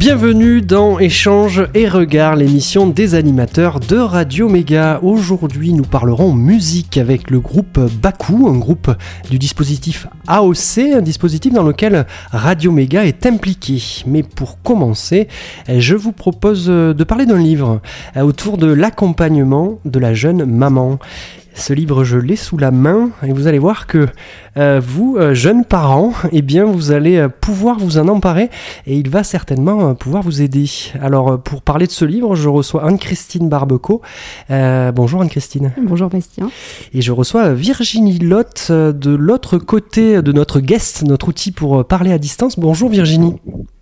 Bienvenue dans Échange et Regard, l'émission des animateurs de Radio Méga. Aujourd'hui, nous parlerons musique avec le groupe Bakou, un groupe du dispositif AOC, un dispositif dans lequel Radio Méga est impliqué. Mais pour commencer, je vous propose de parler d'un livre autour de l'accompagnement de la jeune maman. Ce livre, je l'ai sous la main et vous allez voir que vous, jeunes parents, eh bien, vous allez pouvoir vous en emparer et il va certainement pouvoir vous aider. Alors, pour parler de ce livre, je reçois Anne-Christine Barbeco. Bonjour Anne-Christine. Bonjour Bastien. Et je reçois Virginie Lotte de l'autre côté de notre guest, notre outil pour parler à distance. Bonjour Virginie.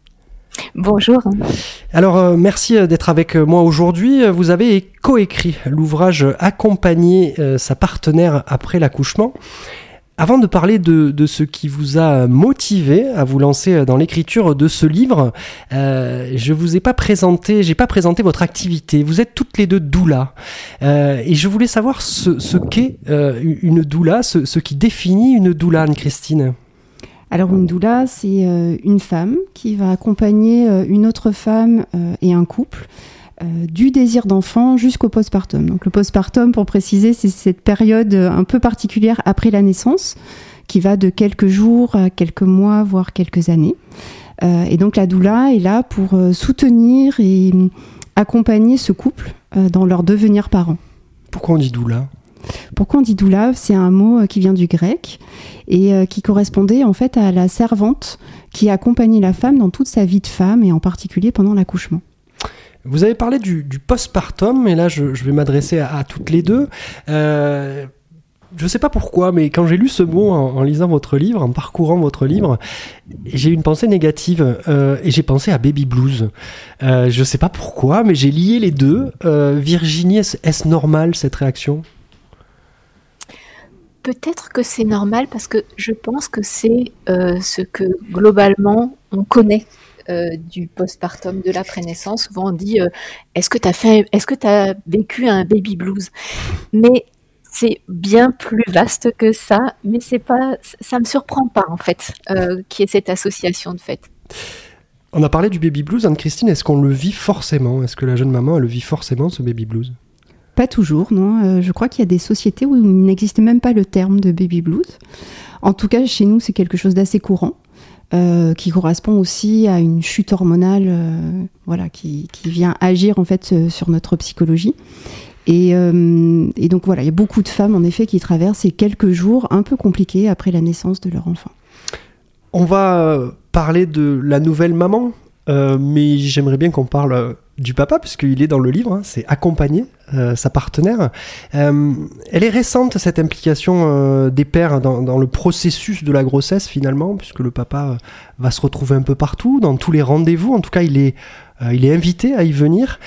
Bonjour. Alors, merci d'être avec moi aujourd'hui. Vous avez coécrit l'ouvrage « Accompagner sa partenaire après l'accouchement ». Avant de parler de ce qui vous a motivé à vous lancer dans l'écriture de ce livre, j'ai pas présenté votre activité. Vous êtes toutes les deux doula. Et je voulais savoir ce qu'est une doula, ce qui définit une doula, Anne-Christine. Alors une doula, c'est une femme qui va accompagner une autre femme et un couple du désir d'enfant jusqu'au postpartum. Donc le postpartum, pour préciser, c'est cette période un peu particulière après la naissance qui va de quelques jours à quelques mois, voire quelques années. Et donc la doula est là pour soutenir et accompagner ce couple dans leur devenir parents. Pourquoi on dit doula ? Pourquoi on dit doula ? C'est un mot qui vient du grec et qui correspondait en fait à la servante qui accompagnait la femme dans toute sa vie de femme et en particulier pendant l'accouchement. Vous avez parlé du postpartum et là je vais m'adresser à toutes les deux. Je ne sais pas pourquoi, mais quand j'ai lu ce mot en lisant votre livre, en parcourant votre livre, j'ai eu une pensée négative et j'ai pensé à baby blues. Je ne sais pas pourquoi, mais j'ai lié les deux. Virginie, est-ce normal cette réaction ? Peut-être que c'est normal parce que je pense que c'est ce que globalement on connaît du postpartum, de l'après-naissance. Souvent on dit est-ce que tu as vécu un baby blues ? Mais c'est bien plus vaste que ça, mais ça me surprend pas en fait qu'il y ait cette association de fait. On a parlé du baby blues, Anne-Christine, est-ce qu'on le vit forcément ? Est-ce que la jeune maman elle le vit forcément, ce baby blues ? Pas toujours, non. Je crois qu'il y a des sociétés où il n'existe même pas le terme de baby blues. En tout cas, chez nous, c'est quelque chose d'assez courant, qui correspond aussi à une chute hormonale qui vient agir en fait sur notre psychologie. Et donc voilà, il y a beaucoup de femmes en effet qui traversent ces quelques jours un peu compliqués après la naissance de leur enfant. On va parler de la nouvelle maman, mais j'aimerais bien qu'on parle du papa, puisqu'il est dans le livre, c'est accompagner sa partenaire. Elle est récente, cette implication des pères dans le processus de la grossesse, finalement, puisque le papa va se retrouver un peu partout, dans tous les rendez-vous. En tout cas, il est invité à y venir.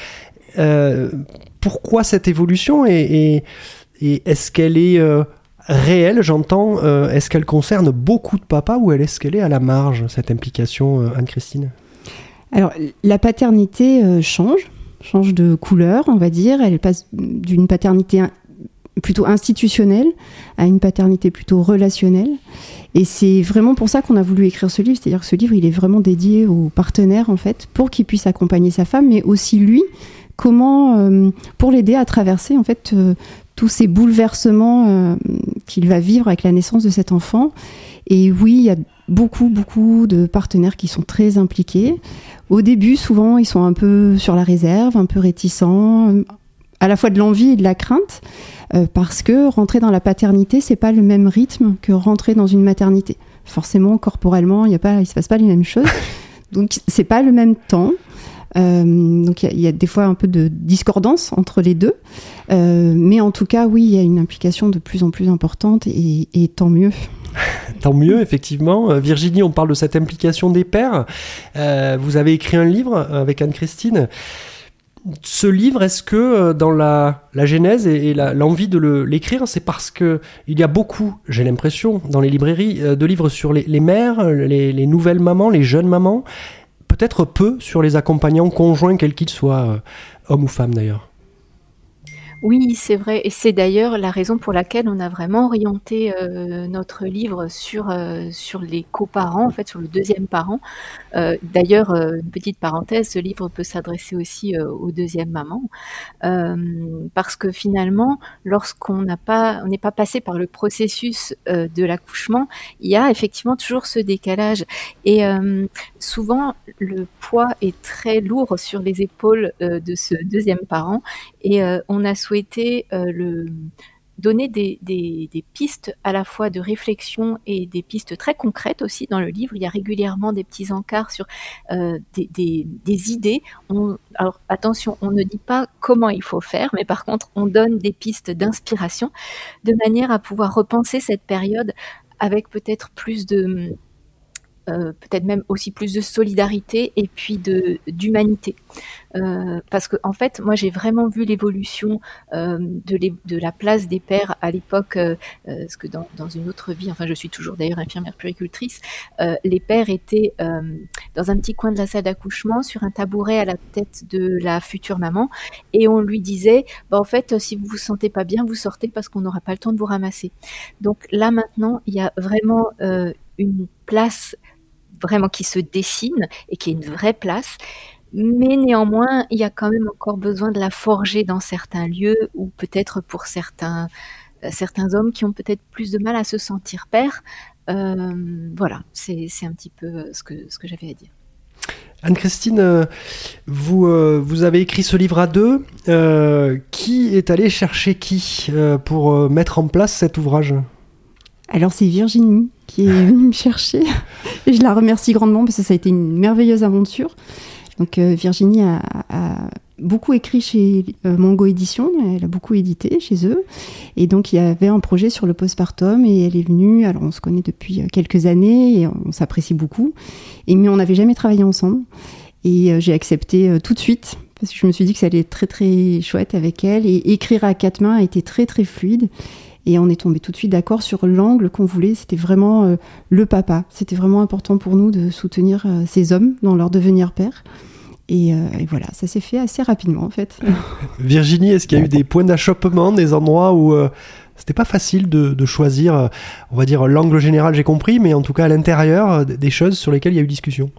Pourquoi cette évolution et est-ce qu'elle est réelle, j'entends, est-ce qu'elle concerne beaucoup de papas ou est-ce qu'elle est à la marge, cette implication, Anne-Christine ? Alors, la paternité change de couleur, on va dire. Elle passe d'une paternité plutôt institutionnelle à une paternité plutôt relationnelle. Et c'est vraiment pour ça qu'on a voulu écrire ce livre. C'est-à-dire que ce livre, il est vraiment dédié aux partenaires, en fait, pour qu'il puisse accompagner sa femme, mais aussi lui, pour l'aider à traverser, en fait, tous ces bouleversements qu'il va vivre avec la naissance de cet enfant. Et oui, il y a beaucoup de partenaires qui sont très impliqués. Au début, souvent, ils sont un peu sur la réserve, un peu réticents, à la fois de l'envie et de la crainte, parce que rentrer dans la paternité, c'est pas le même rythme que rentrer dans une maternité. Forcément, corporellement, il se passe pas les mêmes choses. Donc, c'est pas le même temps. Donc il y a des fois un peu de discordance entre les deux, mais en tout cas oui, il y a une implication de plus en plus importante et tant mieux. Tant mieux, effectivement. Virginie, on parle de cette implication des pères. Vous avez écrit un livre avec Anne-Christine. Ce livre, est-ce que dans la genèse et l'envie de l'écrire, c'est parce qu'il y a beaucoup, j'ai l'impression, dans les librairies, de livres sur les mères, les nouvelles mamans, les jeunes mamans, peut-être peu sur les accompagnants conjoints, quels qu'ils soient, hommes ou femmes d'ailleurs. Oui, c'est vrai, et c'est d'ailleurs la raison pour laquelle on a vraiment orienté, notre livre sur les coparents, en fait, sur le deuxième parent. D'ailleurs, une petite parenthèse, ce livre peut s'adresser aussi, aux deuxièmes mamans. Parce que finalement, lorsqu'on on n'est pas passé par le processus de l'accouchement, il y a effectivement toujours ce décalage. Et souvent, le poids est très lourd sur les épaules de ce deuxième parent. Et on a souhaité donner des pistes à la fois de réflexion et des pistes très concrètes aussi dans le livre. Il y a régulièrement des petits encarts sur des idées. Alors attention, on ne dit pas comment il faut faire, mais par contre, on donne des pistes d'inspiration de manière à pouvoir repenser cette période avec peut-être plus de... peut-être même aussi plus de solidarité et puis d'humanité. Parce que en fait, moi j'ai vraiment vu l'évolution de la place des pères à l'époque, parce que dans une autre vie, enfin je suis toujours d'ailleurs infirmière puéricultrice, les pères étaient dans un petit coin de la salle d'accouchement sur un tabouret à la tête de la future maman, et on lui disait en fait si vous vous sentez pas bien, vous sortez parce qu'on n'aura pas le temps de vous ramasser. Donc là maintenant, il y a vraiment une place vraiment qui se dessine et qui est une vraie place. Mais néanmoins, il y a quand même encore besoin de la forger dans certains lieux ou peut-être pour certains hommes qui ont peut-être plus de mal à se sentir pères. Voilà, c'est un petit peu ce que j'avais à dire. Anne-Christine, vous avez écrit ce livre à deux. Qui est allé chercher qui pour mettre en place cet ouvrage ? Alors c'est Virginie qui est venue me chercher. Et je la remercie grandement parce que ça a été une merveilleuse aventure. Donc Virginie a beaucoup écrit chez Mango Édition, elle a beaucoup édité chez eux. Et donc il y avait un projet sur le postpartum et elle est venue, alors on se connaît depuis quelques années et on s'apprécie beaucoup. Mais on n'avait jamais travaillé ensemble. Et j'ai accepté tout de suite parce que je me suis dit que ça allait être très très chouette avec elle. Et écrire à quatre mains a été très très fluide. Et on est tombé tout de suite d'accord sur l'angle qu'on voulait. C'était vraiment le papa. C'était vraiment important pour nous de soutenir ces hommes dans leur devenir père. Et voilà, ça s'est fait assez rapidement en fait. Virginie, est-ce qu'il y a eu des points d'achoppement, des endroits où c'était pas facile de choisir, on va dire l'angle général, j'ai compris, mais en tout cas à l'intérieur, des choses sur lesquelles il y a eu discussion?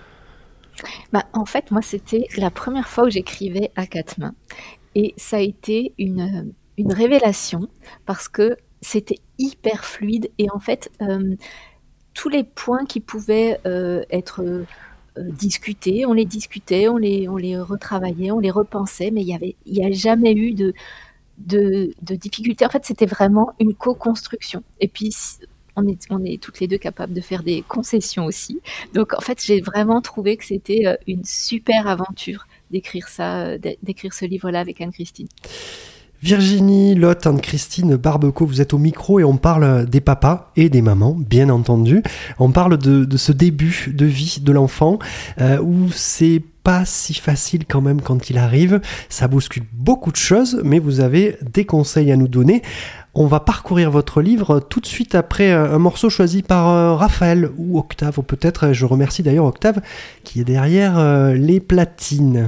En fait, moi, c'était la première fois où j'écrivais à quatre mains. Et ça a été une révélation parce que c'était hyper fluide et en fait tous les points qui pouvaient être discutés, on les discutait, on les retravaillait, on les repensait, mais il y a jamais eu de difficulté. En fait, c'était vraiment une co-construction. Et puis on est toutes les deux capables de faire des concessions aussi. Donc en fait, j'ai vraiment trouvé que c'était une super aventure d'écrire ce livre-là avec Anne-Christine. Virginie, Lotte, Anne-Christine Barbeco, vous êtes au micro et on parle des papas et des mamans, bien entendu. On parle de ce début de vie de l'enfant où c'est pas si facile quand même quand il arrive. Ça bouscule beaucoup de choses, mais vous avez des conseils à nous donner. On va parcourir votre livre tout de suite après un morceau choisi par Raphaël ou Octave, ou peut-être, je remercie d'ailleurs Octave qui est derrière les platines.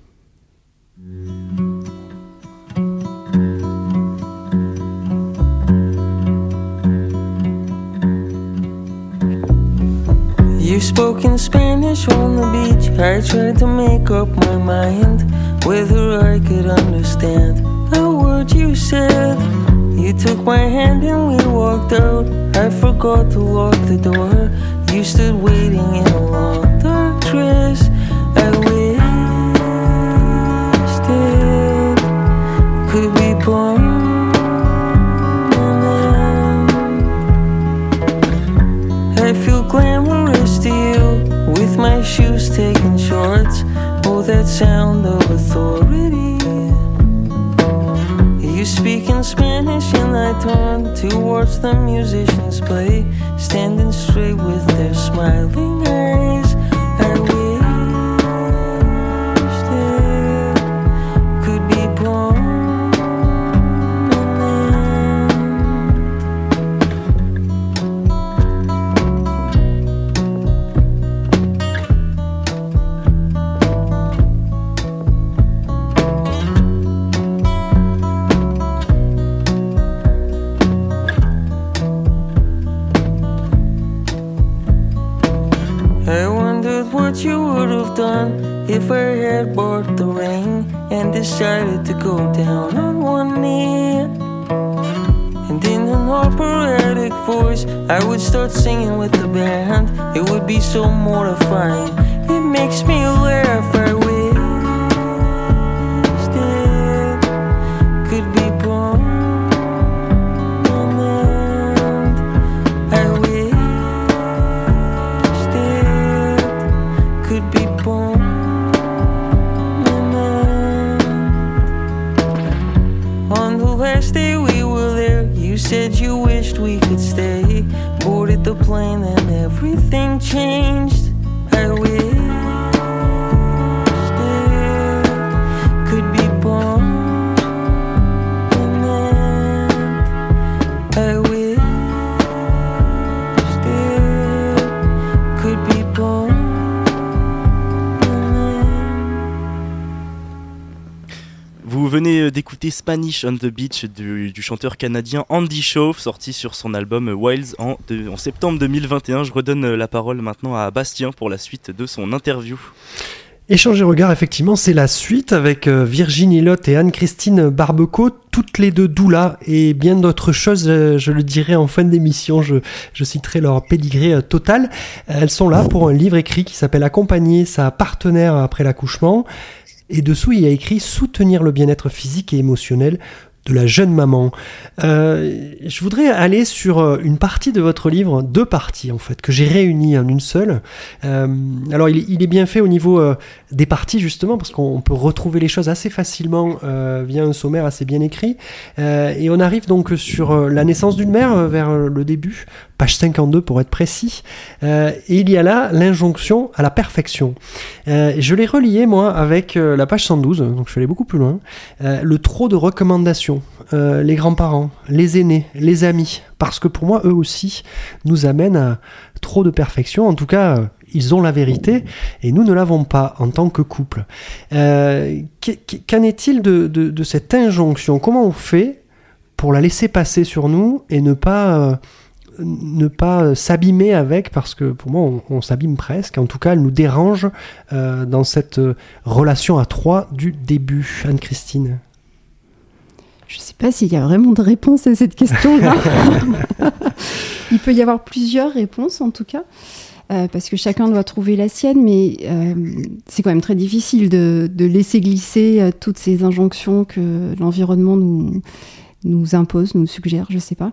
You spoke in Spanish on the beach. I tried to make up my mind whether I could understand the words you said. You took my hand and we walked out. I forgot to lock the door. You stood waiting in a long dark dress. I wished it could be permanent. I feel glamorous to you with my shoes taking shorts. Oh, that sound of authority. You speak in Spanish and I turn to watch the musicians play, standing straight with their smiling eyes. I wished it could be permanent. done if I had bought the ring and decided to go down on one knee. And in an operatic voice I would start singing with the band. It would be so mortifying, it makes me laugh. I wished it could be permanent. I wished it could be permanent. On the last day we were there, you said you wished we could stay. Boarded the plane and everything changed. I wished it could be permanent. I wished it could be permanent. Vous venez d'écouter Spanish on the Beach du chanteur canadien Andy Shauf, sorti sur son album Wilds en septembre 2021. Je redonne la parole maintenant à Bastien pour la suite de son interview. Échanger regard, effectivement, c'est la suite avec Virginie Lotte et Anne-Christine Barbecot, toutes les deux doulas et bien d'autres choses, je le dirai en fin d'émission, je citerai leur pédigré total. Elles sont là pour un livre écrit qui s'appelle Accompagner sa partenaire après l'accouchement. Et dessous, il y a écrit « Soutenir le bien-être physique et émotionnel de la jeune maman ». Je voudrais aller sur une partie de votre livre, deux parties en fait, que j'ai réunies en une seule. Alors il est bien fait au niveau des parties justement, parce qu'on peut retrouver les choses assez facilement via un sommaire assez bien écrit. Et on arrive donc sur la naissance d'une mère vers le début, page 52 pour être précis. Et il y a là l'injonction à la perfection. Je l'ai relié moi avec la page 112, donc je suis allé beaucoup plus loin. Le trop de recommandations, les grands-parents, les aînés, les amis, parce que pour moi eux aussi nous amènent à trop de perfection. En tout cas, ils ont la vérité et nous ne l'avons pas en tant que couple. Qu'en est-il de cette injonction ? Comment on fait pour la laisser passer sur nous et ne pas s'abîmer avec, parce que pour moi on s'abîme presque, en tout cas elle nous dérange dans cette relation à trois du début. Anne-Christine. Je ne sais pas s'il y a vraiment de réponse à cette question-là. Il peut y avoir plusieurs réponses en tout cas, parce que chacun doit trouver la sienne, mais c'est quand même très difficile de laisser glisser toutes ces injonctions que l'environnement nous impose, nous suggère, je ne sais pas.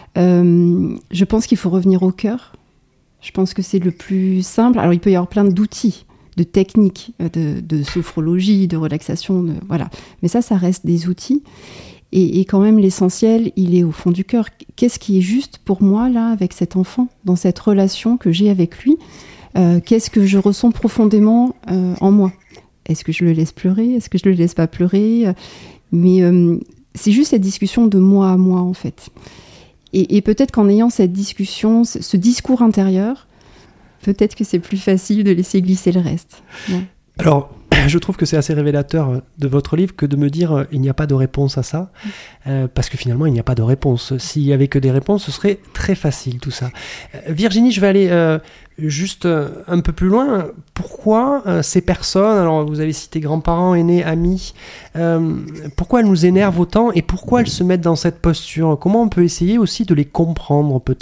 Je pense qu'il faut revenir au cœur. Je pense que c'est le plus simple. Alors il peut y avoir plein d'outils, de techniques, de sophrologie, de relaxation, voilà. Mais ça reste des outils. Et quand même, l'essentiel, il est au fond du cœur. Qu'est-ce qui est juste pour moi, là, avec cet enfant, dans cette relation que j'ai avec lui ? Qu'est-ce que je ressens profondément en moi ? Est-ce que je le laisse pleurer ? Est-ce que je le laisse pas pleurer ? Mais c'est juste cette discussion de moi à moi, en fait. Et peut-être qu'en ayant cette discussion, ce discours intérieur, peut-être que c'est plus facile de laisser glisser le reste. Ouais. Alors, je trouve que c'est assez révélateur de votre livre que de me dire il n'y a pas de réponse à ça, parce que finalement il n'y a pas de réponse. S'il n'y avait que des réponses, ce serait très facile tout ça. Virginie, je vais aller juste un peu plus loin. Pourquoi ces personnes, alors vous avez cité grands-parents, aînés, amis, pourquoi elles nous énervent autant et pourquoi elles se mettent dans cette posture ? Comment on peut essayer aussi de les comprendre peut-être ?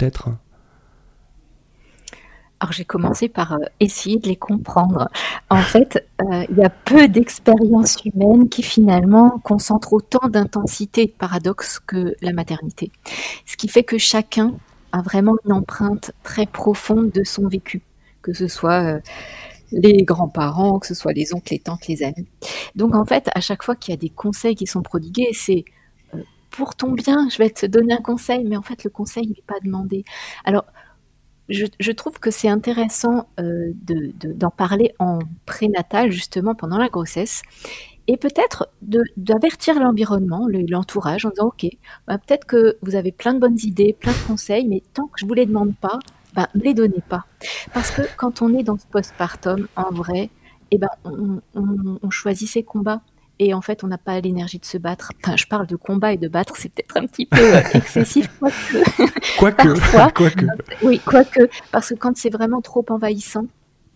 Alors j'ai commencé par essayer de les comprendre. En fait, il y a peu d'expériences humaines qui finalement concentrent autant d'intensité, de paradoxe que la maternité. Ce qui fait que chacun a vraiment une empreinte très profonde de son vécu, que ce soit les grands-parents, que ce soit les oncles, les tantes, les amis. Donc en fait, à chaque fois qu'il y a des conseils qui sont prodigués, c'est pour ton bien, je vais te donner un conseil, mais en fait le conseil n'est pas demandé. Alors je trouve que c'est intéressant d'en parler en prénatal, justement, pendant la grossesse, et peut-être d'avertir l'environnement, l'entourage, en disant « Ok, peut-être que vous avez plein de bonnes idées, plein de conseils, mais tant que je ne vous les demande pas, ne les donnez pas. » Parce que quand on est dans ce postpartum, en vrai, on choisit ses combats. Et en fait, on n'a pas l'énergie de se battre. Enfin, je parle de combat et de battre, c'est peut-être un petit peu excessif, quoique. Quoique. Oui, quoique. Parce que quand c'est vraiment trop envahissant,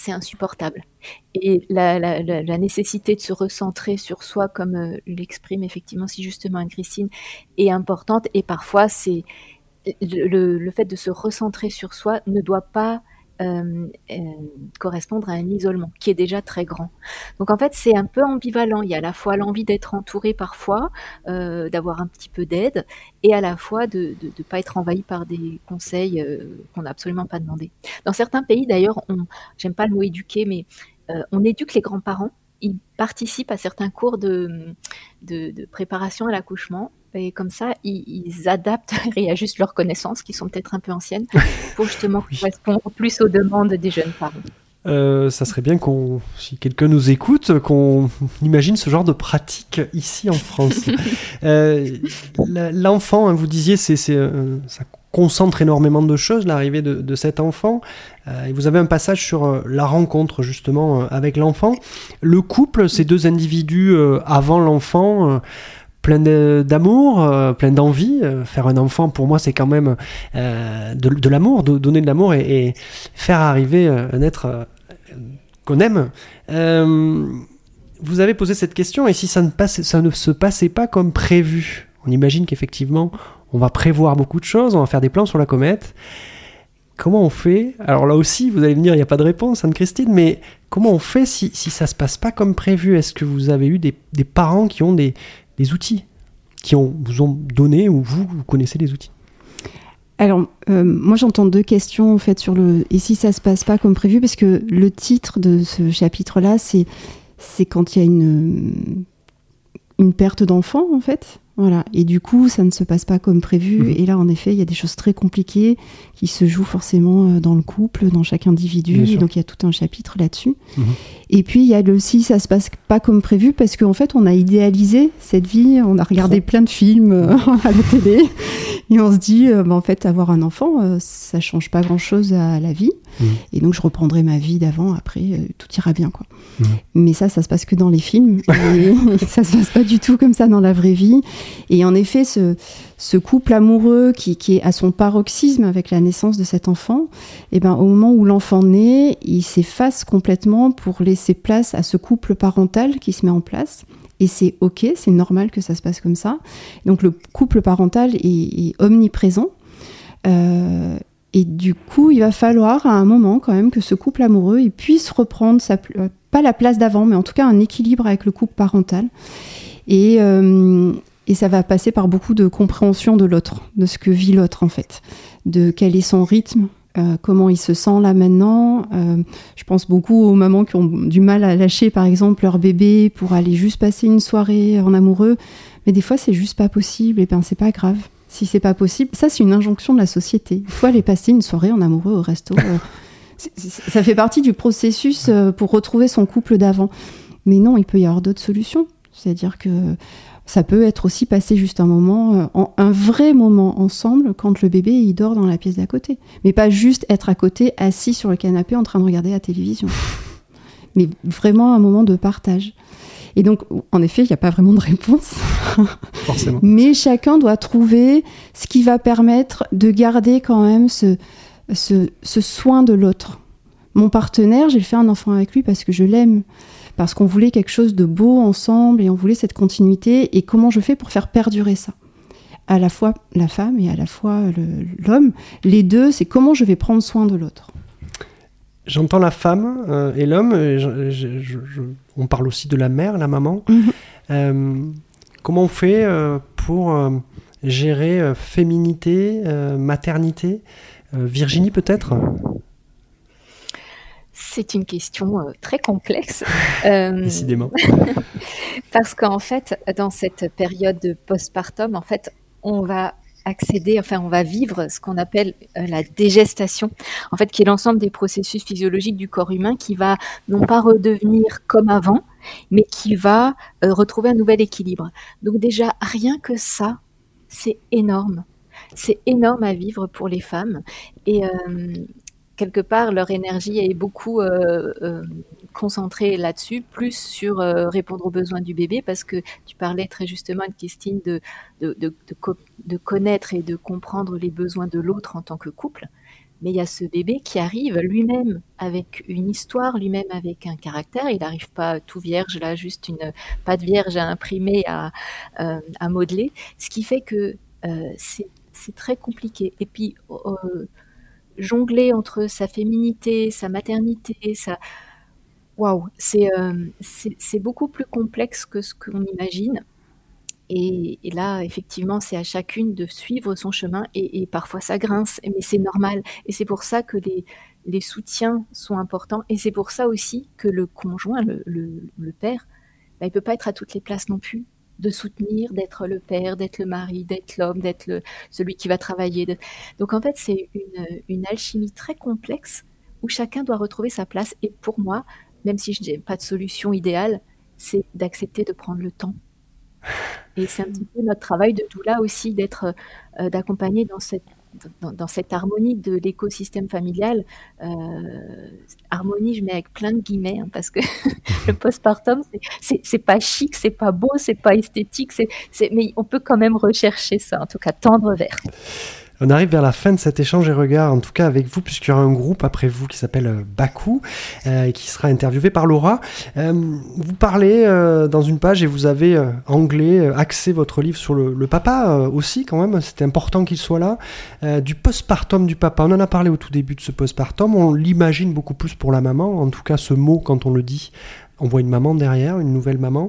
c'est insupportable. Et la nécessité de se recentrer sur soi, comme l'exprime effectivement si justement Anne-Christine, est importante. Et parfois, c'est le fait de se recentrer sur soi ne doit pas correspondre à un isolement qui est déjà très grand. Donc en fait, c'est un peu ambivalent. Il y a à la fois l'envie d'être entouré parfois, d'avoir un petit peu d'aide, et à la fois de ne pas être envahi par des conseils qu'on n'a absolument pas demandé. Dans certains pays, d'ailleurs, j'aime pas le mot éduquer, mais on éduque les grands-parents. Ils participent à certains cours de préparation à l'accouchement. Et comme ça, ils adaptent et réajustent leurs connaissances, qui sont peut-être un peu anciennes, pour justement correspondre plus aux demandes des jeunes parents. Ça serait bien si quelqu'un nous écoute, qu'on imagine ce genre de pratique ici en France. L'enfant, hein, vous disiez, ça concentre énormément de choses, l'arrivée de cet enfant. Et vous avez un passage sur la rencontre, justement, avec l'enfant. Le couple, ces deux individus avant l'enfant... plein d'amour, plein d'envie. Faire un enfant, pour moi, c'est quand même de l'amour, donner de l'amour et faire arriver un être qu'on aime. Vous avez posé cette question, et si ça ne se passait pas comme prévu? On imagine qu'effectivement, on va prévoir beaucoup de choses, on va faire des plans sur la comète. Comment on fait? Alors là aussi, vous allez me dire, il n'y a pas de réponse, Anne-Christine, mais comment on fait si ça ne se passe pas comme prévu? Est-ce que vous avez eu des parents qui ont des outils vous ont donné, ou vous connaissez les outils? Alors, moi j'entends deux questions en fait sur et si ça se passe pas comme prévu, parce que le titre de ce chapitre-là, c'est quand il y a une perte d'enfant en fait. Voilà. Et du coup, ça ne se passe pas comme prévu. Et là, en effet, il y a des choses très compliquées qui se jouent forcément dans le couple, dans chaque individu. Donc, il y a tout un chapitre là-dessus. Et puis, il y a si ça se passe pas comme prévu, parce qu'en fait, on a idéalisé cette vie. On a regardé plein de films à la télé. Et on se dit, en fait, avoir un enfant, ça change pas grand-chose à la vie. Et donc, je reprendrai ma vie d'avant. Après, tout ira bien, quoi. Mais ça se passe que dans les films. Et ça se passe pas du tout comme ça dans la vraie vie. Et en effet, ce couple amoureux qui est à son paroxysme avec la naissance de cet enfant, au moment où l'enfant naît, il s'efface complètement pour laisser place à ce couple parental qui se met en place. Et c'est OK, c'est normal que ça se passe comme ça. Donc le couple parental est omniprésent. Et du coup, il va falloir à un moment quand même que ce couple amoureux il puisse reprendre pas la place d'avant, mais en tout cas un équilibre avec le couple parental. Et ça va passer par beaucoup de compréhension de l'autre, de ce que vit l'autre en fait, de quel est son rythme, comment il se sent là maintenant. Je pense beaucoup aux mamans qui ont du mal à lâcher par exemple leur bébé pour aller juste passer une soirée en amoureux, mais des fois c'est juste pas possible, et c'est pas grave. Si c'est pas possible, ça c'est une injonction de la société. Il faut aller passer une soirée en amoureux au resto. Ça fait partie du processus pour retrouver son couple d'avant. Mais non, il peut y avoir d'autres solutions. C'est-à-dire que ça peut être aussi passer juste un moment, un vrai moment ensemble quand le bébé il dort dans la pièce d'à côté. Mais pas juste être à côté, assis sur le canapé en train de regarder la télévision. Mais vraiment un moment de partage. Et donc, en effet, il n'y a pas vraiment de réponse. Forcément. Mais chacun doit trouver ce qui va permettre de garder quand même ce soin de l'autre. Mon partenaire, j'ai fait un enfant avec lui parce que je l'aime. Parce qu'on voulait quelque chose de beau ensemble et on voulait cette continuité. Et comment je fais pour faire perdurer ça? À la fois la femme et à la fois l'homme. Les deux, c'est comment je vais prendre soin de l'autre. J'entends la femme et l'homme. On parle aussi de la mère, la maman. Comment on fait pour gérer féminité, maternité? Virginie, peut-être? C'est une question très complexe. Décidément. Parce qu'en fait, dans cette période de postpartum, en fait, on va vivre ce qu'on appelle la dégestation, en fait, qui est l'ensemble des processus physiologiques du corps humain qui va non pas redevenir comme avant, mais qui va retrouver un nouvel équilibre. Donc déjà, rien que ça, c'est énorme. C'est énorme à vivre pour les femmes. Et quelque part, leur énergie est beaucoup concentrée là-dessus, plus sur répondre aux besoins du bébé, parce que tu parlais très justement, Christine, de connaître et de comprendre les besoins de l'autre en tant que couple. Mais il y a ce bébé qui arrive lui-même avec une histoire, lui-même avec un caractère. Il n'arrive pas tout vierge, là, juste une pâte vierge à imprimer, à modeler. Ce qui fait que c'est très compliqué. Et puis, jongler entre sa féminité, sa maternité, waouh, c'est beaucoup plus complexe que ce qu'on imagine. Et là, effectivement, c'est à chacune de suivre son chemin et parfois ça grince, mais c'est normal. Et c'est pour ça que les soutiens sont importants. Et c'est pour ça aussi que le conjoint, le père, bah, il ne peut pas être à toutes les places non plus. De soutenir, d'être le père, d'être le mari, d'être l'homme, d'être celui qui va travailler. Donc en fait, c'est une alchimie très complexe où chacun doit retrouver sa place. Et pour moi, même si je n'ai pas de solution idéale, c'est d'accepter de prendre le temps. Et c'est un petit peu notre travail de doula aussi, d'accompagner dans cette harmonie de l'écosystème familial. Harmonie, je mets avec plein de guillemets, hein, parce que le postpartum, c'est pas chic, c'est pas beau, c'est pas esthétique, mais on peut quand même rechercher ça, en tout cas tendre vers. On arrive vers la fin de cet échange et regard, en tout cas avec vous, puisqu'il y aura un groupe après vous qui s'appelle Bakou, qui sera interviewé par Laura. Vous parlez dans une page et vous avez axé votre livre sur le papa aussi quand même, c'était important qu'il soit là, du postpartum du papa. On en a parlé au tout début de ce postpartum, on l'imagine beaucoup plus pour la maman, en tout cas ce mot quand on le dit, on voit une maman derrière, une nouvelle maman.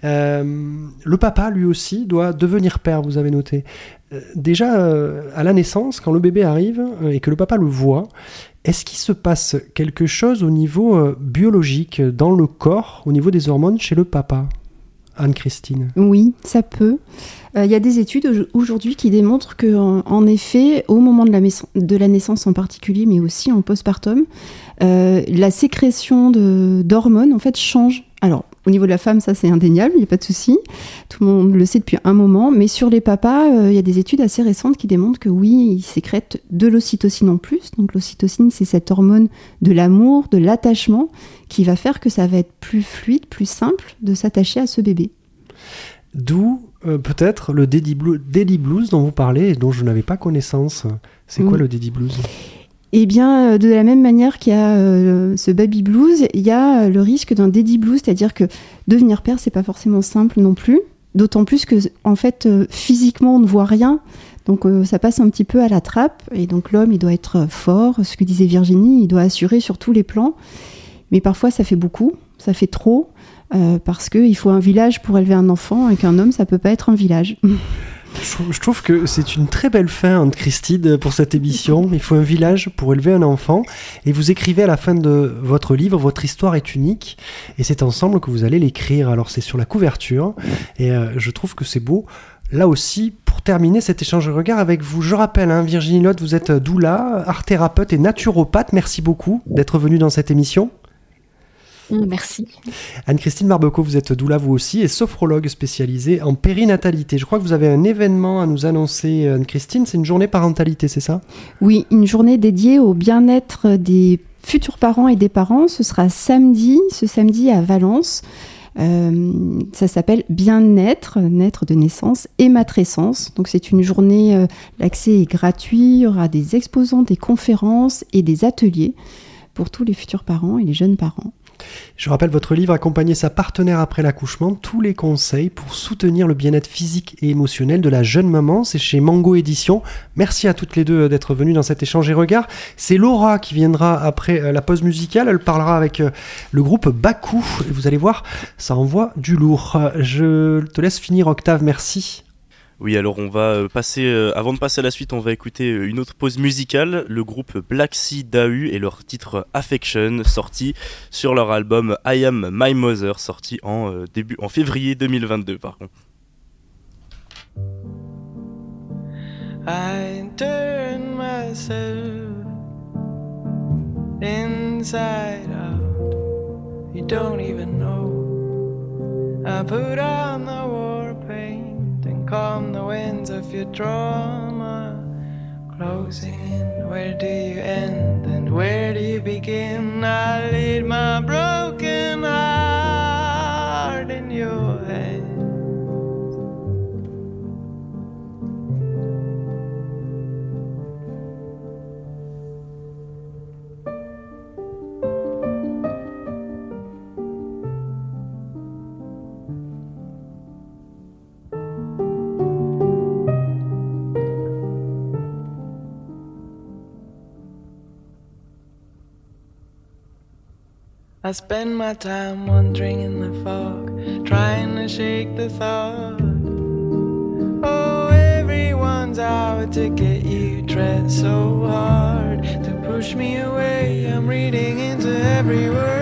Le papa, lui aussi, doit devenir père, vous avez noté. Déjà, à la naissance, quand le bébé arrive et que le papa le voit, est-ce qu'il se passe quelque chose au niveau biologique, dans le corps, au niveau des hormones chez le papa ? Anne-Christine. Oui, ça peut. Il y a des études aujourd'hui qui démontrent qu'en effet, au moment de la naissance en particulier, mais aussi en postpartum, la sécrétion d'hormones en fait change. Alors, au niveau de la femme, ça c'est indéniable, il n'y a pas de souci. Tout le monde le sait depuis un moment. Mais sur les papas, il y a des études assez récentes qui démontrent que oui, ils sécrètent de l'ocytocine en plus. Donc l'ocytocine, c'est cette hormone de l'amour, de l'attachement, qui va faire que ça va être plus fluide, plus simple de s'attacher à ce bébé. D'où peut-être le daddy blues dont vous parlez et dont je n'avais pas connaissance. C'est quoi le daddy blues ? Eh bien, de la même manière qu'il y a ce baby blues, il y a le risque d'un daddy blues, c'est-à-dire que devenir père, c'est pas forcément simple non plus. D'autant plus que, en fait, physiquement, on ne voit rien. Donc, ça passe un petit peu à la trappe. Et donc, l'homme, il doit être fort. Ce que disait Virginie, il doit assurer sur tous les plans. Mais parfois, ça fait beaucoup, ça fait trop, parce qu'il faut un village pour élever un enfant, et qu'un homme, ça peut pas être un village. Je trouve que c'est une très belle fin, Anne-Christine, pour cette émission. Il faut un village pour élever un enfant. Et vous écrivez à la fin de votre livre, votre histoire est unique. Et c'est ensemble que vous allez l'écrire. Alors c'est sur la couverture. Et je trouve que c'est beau. Là aussi, pour terminer cet échange de regard avec vous, je rappelle, Virginie Lotte, vous êtes doula, art-thérapeute et naturopathe. Merci beaucoup d'être venue dans cette émission. Merci. Anne-Christine Barbeco, vous êtes doula vous aussi et sophrologue spécialisée en périnatalité. Je crois que vous avez un événement à nous annoncer, Anne-Christine, c'est une journée parentalité, c'est ça ? Oui, une journée dédiée au bien-être des futurs parents et des parents. Ce sera ce samedi à Valence. Ça s'appelle Bien-être, naître de naissance et matrescence. Donc c'est une journée, l'accès est gratuit, il y aura des exposants, des conférences et des ateliers pour tous les futurs parents et les jeunes parents. Je rappelle votre livre Accompagner sa partenaire après l'accouchement, tous les conseils pour soutenir le bien-être physique et émotionnel de la jeune maman, c'est chez Mango Édition. Merci à toutes les deux d'être venues dans cet échange et regard. C'est Laura qui viendra après la pause musicale, elle parlera avec le groupe Bakou, et vous allez voir, ça envoie du lourd. Je te laisse finir Octave, merci. Oui, alors on va passer, avant de passer à la suite, on va écouter une autre pause musicale, le groupe Black Sea Dahu et leur titre Affection, sorti sur leur album I Am My Mother, sorti en février 2022 par contre. I turn myself inside out, you don't even know, I put on the war paint and calm the winds of your trauma. Closing in, where do you end and where do you begin? I lead my broken heart in your hands. I spend my time wandering in the fog, trying to shake the thought. Oh, everyone's out to get you, tread so hard to push me away. I'm reading into every word.